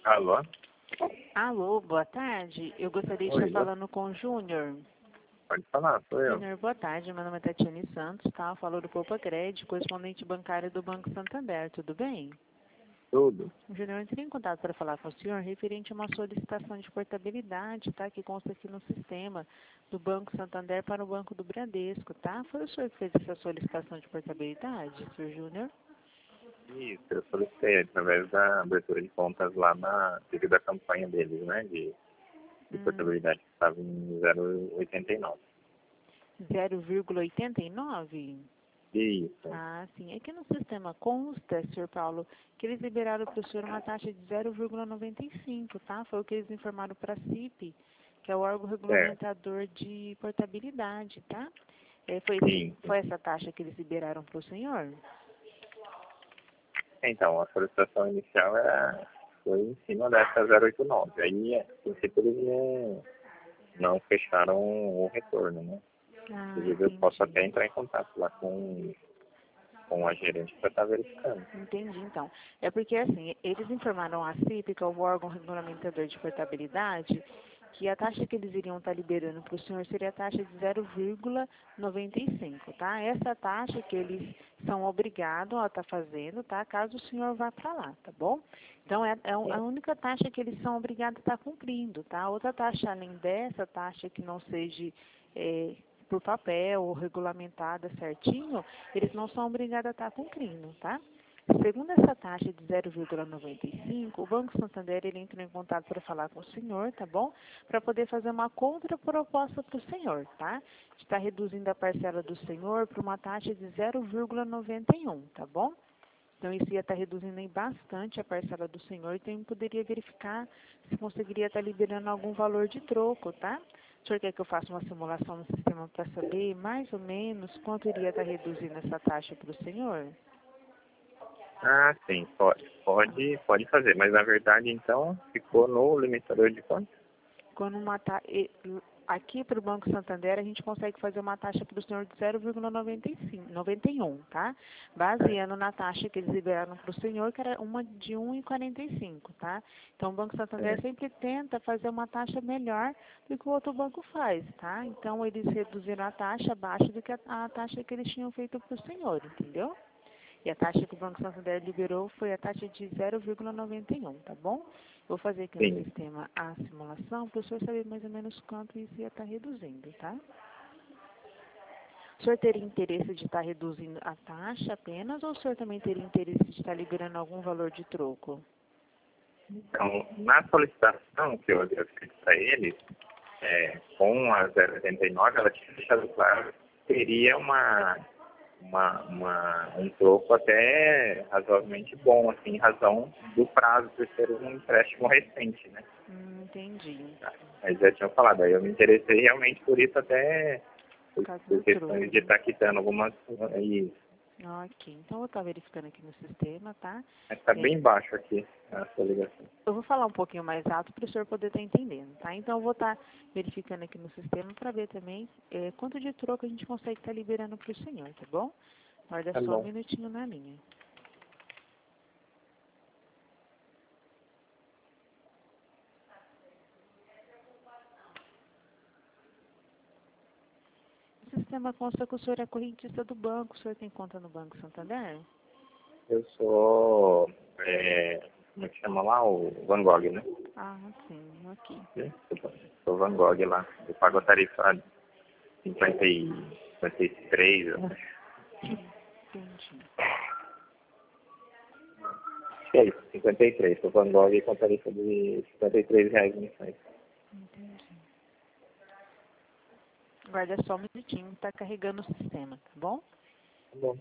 Alô? Alô, boa tarde. Eu gostaria de Oi, estar falando com o Júnior. pode falar, sou eu. Júnior, boa tarde. Meu nome é Tatiane Santos, tá? Eu falo do Poupa Crédito, correspondente bancário do Banco Santander. Tudo bem? Tudo. Júnior, eu entrei em contato para falar com o senhor referente a uma solicitação de portabilidade, tá? Que consta aqui no sistema do Banco Santander para o Banco do Bradesco, tá? Foi o senhor que fez essa solicitação de portabilidade, senhor Júnior? Isso, eu solicitei através da abertura de contas lá devido à campanha deles, né? De portabilidade que estava em 0,89. 0,89? Isso. Ah, sim. É que no sistema consta, senhor Paulo, que eles liberaram para o senhor uma taxa de 0,95, tá? Foi o que eles informaram para a CIP, que é o órgão Certo. regulamentador de portabilidade, tá? Sim. Foi essa taxa que eles liberaram para o senhor? Então, a solicitação inicial foi em cima dessa 0,89. Aí, a princípio, eles não fecharam o retorno, né? Ah, Inclusive, eu posso entendi. até entrar em contato lá com a gerente para estar verificando. Entendi, então. É porque, assim, eles informaram a CIP, que é o órgão regulamentador de portabilidade, que a taxa que eles iriam estar liberando para o senhor seria a taxa de 0,95, tá? Essa taxa que eles são obrigados a estar fazendo, tá? Caso o senhor vá para lá, tá bom? Então, é a única taxa que eles são obrigados a estar cumprindo, tá? Outra taxa, além dessa taxa que não seja por papel ou regulamentada certinho, eles não são obrigados a estar cumprindo, tá? Segundo essa taxa de 0,95, o Banco Santander ele entrou em contato para falar com o senhor, tá bom? Para poder fazer uma contraproposta para o senhor, tá? Está reduzindo a parcela do senhor para uma taxa de 0,91, tá bom? Então, isso ia estar reduzindo aí bastante a parcela do senhor, então poderia verificar se conseguiria estar liberando algum valor de troco, tá? O senhor quer que eu faça uma simulação no sistema para saber mais ou menos quanto iria estar reduzindo essa taxa para o senhor? Ah, sim, pode fazer, mas na verdade então ficou no limitador de quanto? Quando aqui para o Banco Santander a gente consegue fazer uma taxa para o senhor de 0,91, tá? Baseando na taxa que eles liberaram para o senhor, que era uma de 1,45, tá? Então o Banco Santander sempre tenta fazer uma taxa melhor do que o outro banco faz, tá? Então eles reduziram a taxa abaixo do que a taxa que eles tinham feito para o senhor, entendeu? E a taxa que o Banco Santander liberou foi a taxa de 0,91, tá bom? Vou fazer aqui no Sim. sistema a simulação para o senhor saber mais ou menos quanto isso ia estar reduzindo, tá? O senhor teria interesse de estar reduzindo a taxa apenas ou o senhor também teria interesse de estar liberando algum valor de troco? Então, na solicitação que eu havia feito para eles, com a 0,89, ela tinha deixado claro que teria um troco até razoavelmente bom, assim, em razão do prazo por ser um empréstimo recente, né? Entendi. Mas já tinham falado, aí eu me interessei realmente por isso até Por por, causa por do questões troco, de né? estar quitando algumas. Isso. Ok, então eu vou estar verificando aqui no sistema, tá? Mas está bem baixo aqui a sua ligação. Eu vou falar um pouquinho mais alto para o senhor poder estar entendendo, tá? Então, eu vou estar verificando aqui no sistema para ver também quanto de troco a gente consegue estar liberando para o senhor, tá bom? Guarda Tá só um bom. minutinho na linha. O sistema consta que o senhor é correntista do banco. O senhor tem conta no Banco Santander? Eu sou. Como é que chama lá? O Van Gogh, né? Ah, sim, aqui. Sou Van Gogh lá. Eu pago a tarifa 53, eu acho. Entendi. Acho que é isso, 53. Sou Van Gogh com a tarifa de R$ 53 mensais. Entendi. Guarda só um minutinho, está carregando o sistema, tá bom? Tá bom.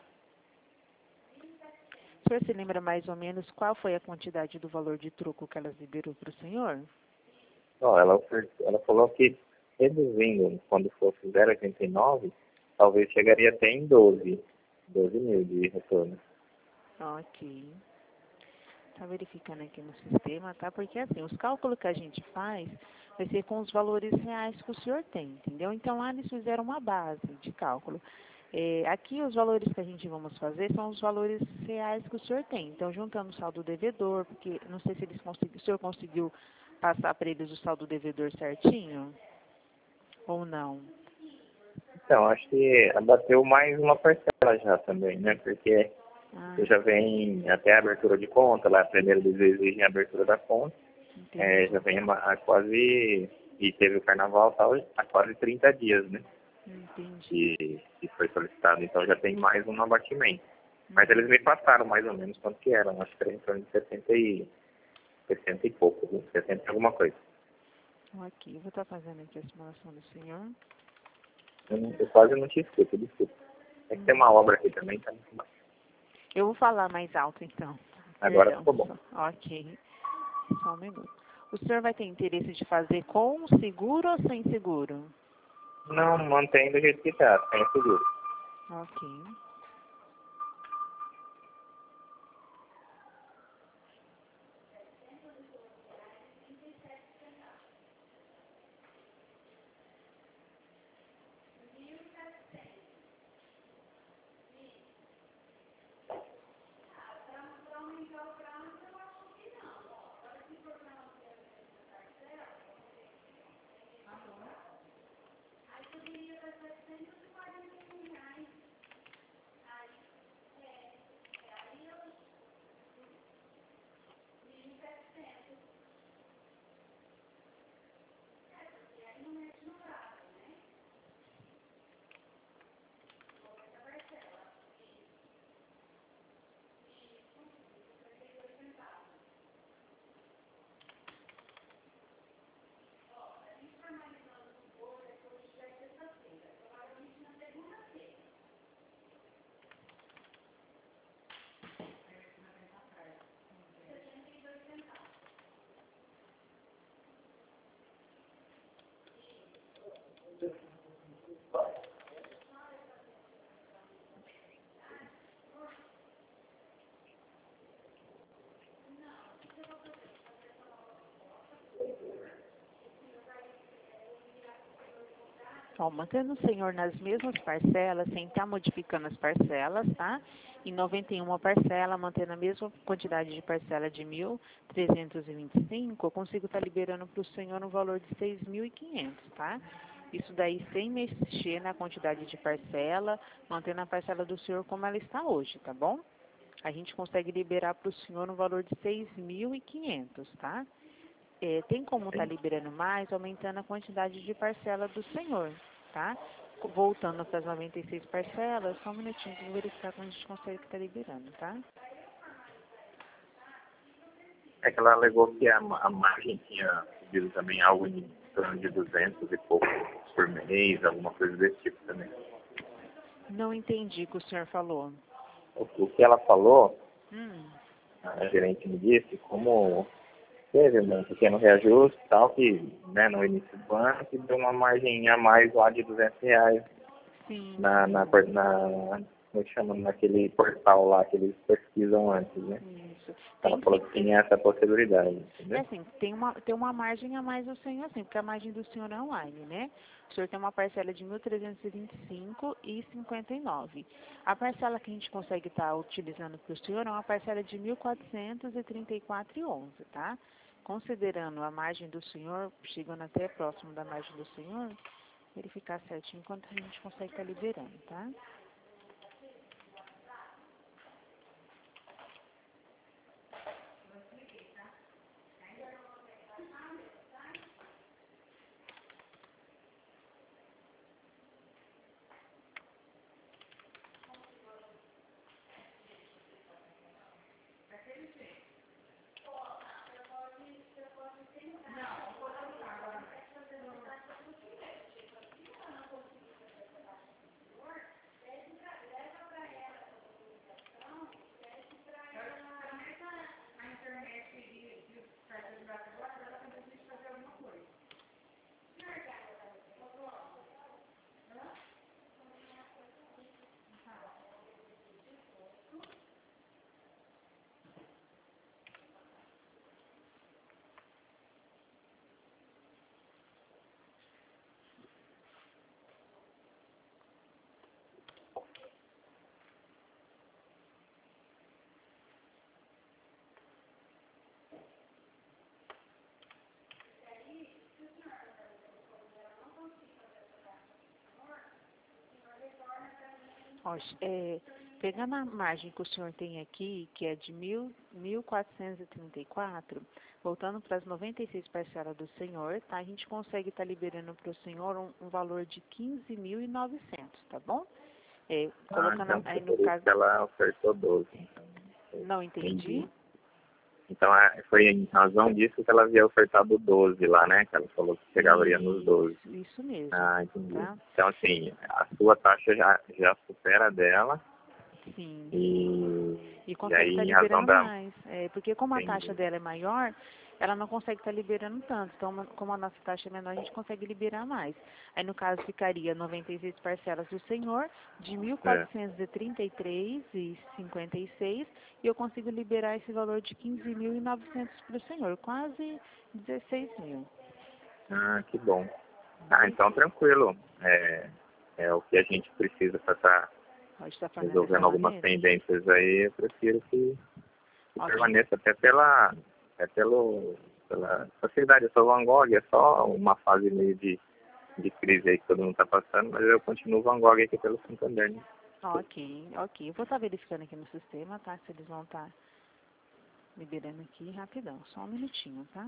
O senhor se lembra mais ou menos qual foi a quantidade do valor de troco que elas liberou para o senhor? Ó, ela falou que reduzindo, quando fosse 0,89, talvez chegaria até em 12 mil de retorno. Ok. Tá verificando aqui no sistema, tá? Porque assim, os cálculos que a gente faz vai ser com os valores reais que o senhor tem, entendeu? Então lá eles fizeram uma base de cálculo. Aqui os valores que a gente vamos fazer são os valores reais que o senhor tem. Então, juntando o saldo devedor, porque não sei se o senhor conseguiu passar para eles o saldo devedor certinho ou não. Então, acho que abateu mais uma parcela já também, né? Porque eu já vem até a abertura de conta, lá primeiro eles exigem a abertura da conta, já vem há quase, e teve o carnaval tal, há quase 30 dias, né? Entendi. Que foi solicitado, então já tem mais um abatimento. Mas eles me passaram mais ou menos quanto que eram, acho que era em torno de 60 e pouco, viu? 60 e alguma coisa. Aqui, eu vou estar fazendo aqui a simulação do senhor. Eu quase não te escuto, desculpa. É que tem uma obra aqui também, tá muito baixo. Eu vou falar mais alto, então. Agora Perdão. ficou bom. Ok. Só um minuto. O senhor vai ter interesse de fazer com seguro ou sem seguro? Não, mantém do jeito que tá, sem seguro. Ok. Ó, mantendo o senhor nas mesmas parcelas, sem estar modificando as parcelas, tá? Em 91 parcela, mantendo a mesma quantidade de parcela de 1.325, eu consigo estar liberando para o senhor no valor de 6.500, tá? Isso daí sem mexer na quantidade de parcela, mantendo a parcela do senhor como ela está hoje, tá bom? A gente consegue liberar para o senhor no valor de 6.500, tá? Tem como estar liberando mais, aumentando a quantidade de parcela do senhor, tá? Voltando para as 96 parcelas, só um minutinho para verificar quando a gente consegue estar liberando, tá? É que ela alegou que a margem tinha subido também algo em torno de 200 e pouco por mês, alguma coisa desse tipo também. Não entendi o que o senhor falou. O que ela falou, a gerente me disse, como teve um pequeno reajuste e tal, que né, no início do ano, que deu uma margem a mais lá de R$ 200 Sim. como é que chama, naquele portal lá que eles pesquisam antes, né? Isso. Ela falou que tinha essa possibilidade, entendeu? Assim, tem uma margem a mais do senhor, assim, porque a margem do senhor é online, né? O senhor tem uma parcela de 1.325,59. A parcela que a gente consegue estar utilizando para o senhor é uma parcela de 1.434,11, tá? Considerando a margem do senhor, chegando até próximo da margem do senhor, verificar certinho quanto a gente consegue estar liberando, tá? Ó, pegando a margem que o senhor tem aqui, que é de 1.434, voltando para as 96 parcelas do senhor, tá? A gente consegue estar liberando para o senhor um valor de 15.900, tá bom? Colocando Então aí foi no por isso caso... que ela ofertou 12. Não entendi. Então foi em razão disso que ela havia ofertado 12 lá, né? Que ela falou que chegaria nos 12. Isso mesmo. Entendi. Tá? Então, assim, a sua taxa já supera a dela. Sim. E consegue aí, estar em razão liberando da... mais. Porque como a Entendi. taxa dela é maior, ela não consegue estar liberando tanto. Então, como a nossa taxa é menor, a gente consegue liberar mais. Aí, no caso, ficaria 96 parcelas do senhor, de 1.433,56, e eu consigo liberar esse valor de 15.900 para o senhor, quase 16 mil. Que bom. Então tranquilo. É o que a gente precisa para estar resolvendo algumas pendências aí. Eu prefiro que permaneça pela facilidade. Eu sou Van Gogh, é só uma fase meio de crise aí que todo mundo está passando, mas eu continuo Van Gogh aqui pelo Santander, né? Ok. Eu vou estar verificando aqui no sistema, tá? Se eles vão estar liberando aqui rapidão. Só um minutinho, tá?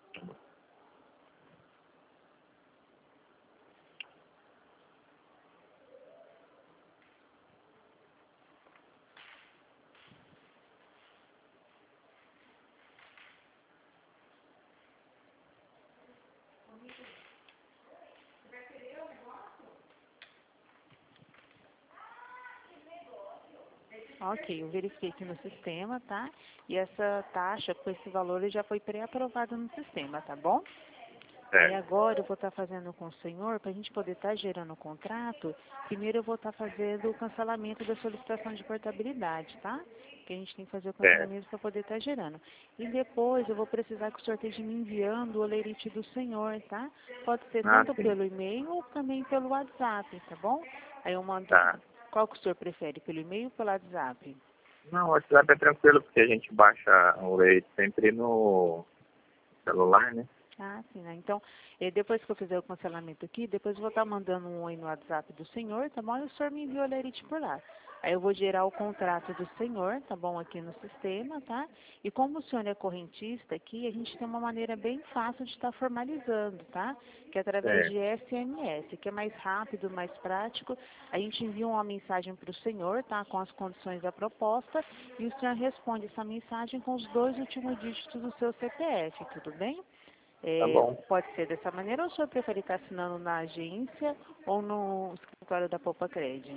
Ok, eu verifiquei aqui no sistema, tá? E essa taxa, com esse valor, ele já foi pré-aprovado no sistema, tá bom? Aí agora eu vou estar fazendo com o senhor, para a gente poder estar gerando o contrato, primeiro eu vou estar fazendo o cancelamento da solicitação de portabilidade, tá? Que a gente tem que fazer o cancelamento para poder estar gerando. E depois eu vou precisar que o senhor esteja me enviando o olerite do senhor, tá? Pode ser tanto pelo e-mail ou também pelo WhatsApp, tá bom? Aí eu mando... Qual que o senhor prefere, pelo e-mail ou pelo WhatsApp? Não, o WhatsApp é tranquilo, porque a gente baixa o leite sempre no celular, né? Sim, né? Então, depois que eu fizer o cancelamento aqui, depois eu vou estar mandando um oi no WhatsApp do senhor, tá bom? E o senhor me envia o lerite por lá. Aí eu vou gerar o contrato do senhor, tá bom? Aqui no sistema, tá? E como o senhor é correntista aqui, a gente tem uma maneira bem fácil de estar formalizando, tá? Que é através de SMS, que é mais rápido, mais prático. A gente envia uma mensagem para o senhor, tá? Com as condições da proposta, e o senhor responde essa mensagem com os 2 últimos dígitos do seu CPF, tudo bem? Tá bom. Pode ser dessa maneira ou o senhor prefere estar assinando na agência ou no escritório da Poupa Cred?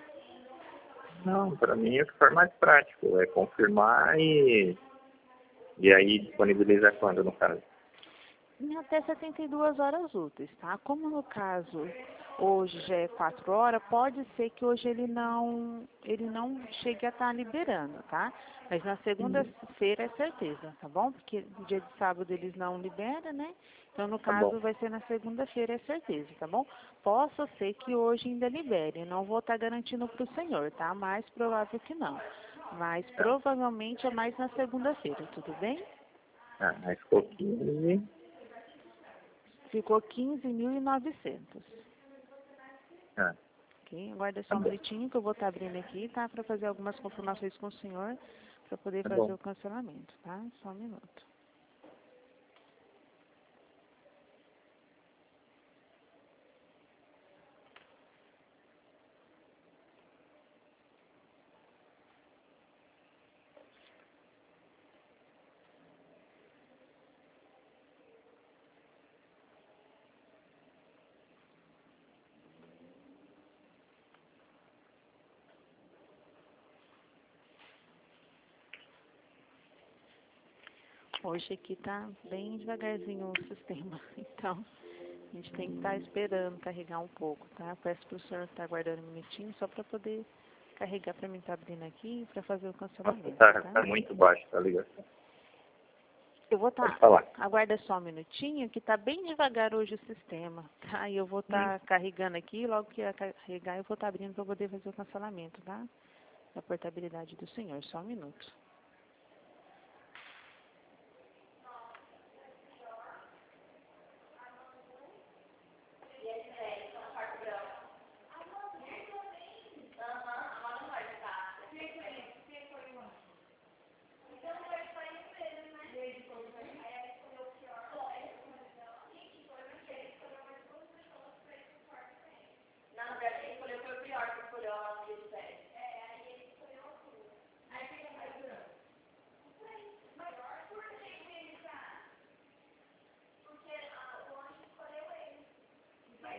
Não, para mim o que for mais prático é confirmar e aí disponibiliza quando, no caso? Em até 72 horas úteis, tá? Como no caso hoje já é 4 horas, pode ser que hoje ele não chegue a estar liberando, tá? Mas na segunda-feira é certeza, tá bom? Porque no dia de sábado eles não liberam, né? Então, no caso, vai ser na segunda-feira, é certeza, tá bom? Possa ser que hoje ainda libere, não vou estar garantindo para o senhor, tá? Mais provável que não. Mas provavelmente é mais na segunda-feira, tudo bem? Mas ficou 15. Ficou 15.900. Ok, aguarda só um minutinho que eu vou estar abrindo aqui, tá? Para fazer algumas confirmações com o senhor, para poder fazer o cancelamento, tá? Só um minuto. Hoje aqui tá bem devagarzinho o sistema, então a gente tem que estar esperando carregar um pouco, tá? Peço para o senhor estar aguardando um minutinho só para poder carregar para mim estar abrindo aqui para fazer o cancelamento, Tá muito baixo, tá ligado? Eu vou estar... Aguarda só um minutinho, que tá bem devagar hoje o sistema, tá? E eu vou estar carregando aqui, logo que carregar eu vou estar abrindo para poder fazer o cancelamento, tá? Da portabilidade do senhor, só um minuto.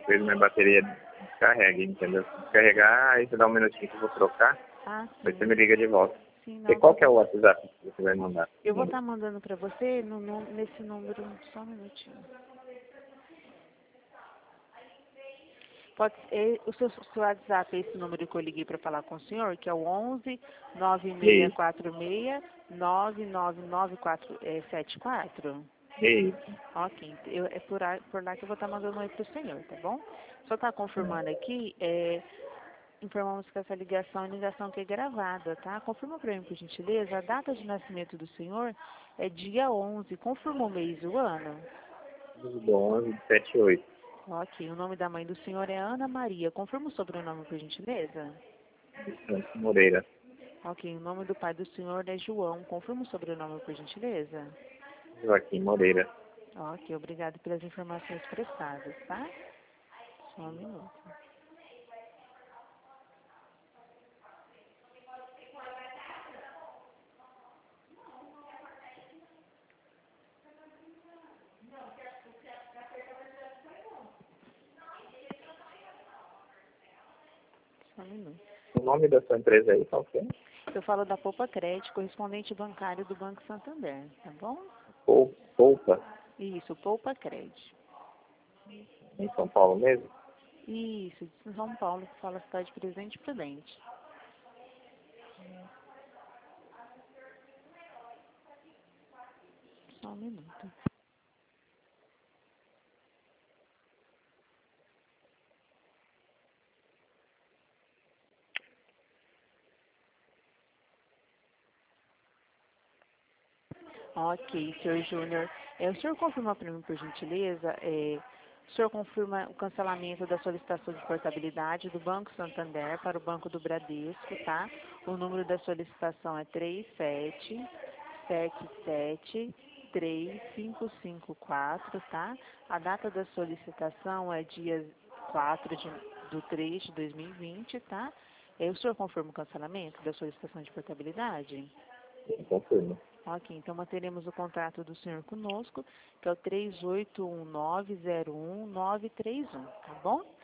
às vezes minha bateria descarrega, entendeu? Se descarregar, aí você dá um minutinho que eu vou trocar, depois você me liga de volta. Sim, E não. qual que é o WhatsApp que você vai mandar? Eu vou estar mandando para você nesse número, só um minutinho. Pode ser, o seu WhatsApp é esse número que eu liguei para falar com o senhor, que é o 11 9646 9999474? Isso. Ok, é por lá que eu vou estar mandando oi para o senhor, tá bom? Só está confirmando aqui, informamos que essa ligação é ligação que é gravada, tá? Confirma para mim, por gentileza, a data de nascimento do senhor é dia 11, confirma o mês e o ano? Do 11 de 78. Ok, o nome da mãe do senhor é Ana Maria, confirma o sobrenome, por gentileza? Santos Moreira. Ok, o nome do pai do senhor é João, confirma o sobrenome, por gentileza? Joaquim Moreira. Ok, obrigado pelas informações prestadas, tá? Só um minuto. Só um minuto. O nome da sua empresa aí, qual que é? Eu falo da Poupa Crédito, correspondente bancário do Banco Santander, tá bom? Poupa, Isso, Poupa Crédito. em São Paulo mesmo? Isso, de São Paulo, que fala cidade de Presidente Prudente. Só um minuto. Ok, senhor Júnior. O senhor confirma para mim, por gentileza, o senhor confirma o cancelamento da solicitação de portabilidade do Banco Santander para o Banco do Bradesco, tá? O número da solicitação é 37773554, tá? A data da solicitação é dia 4/3/2020, tá? O senhor confirma o cancelamento da solicitação de portabilidade? Sim, confirmo. Ok, então manteremos o contrato do senhor conosco, que é o 38190191, tá bom?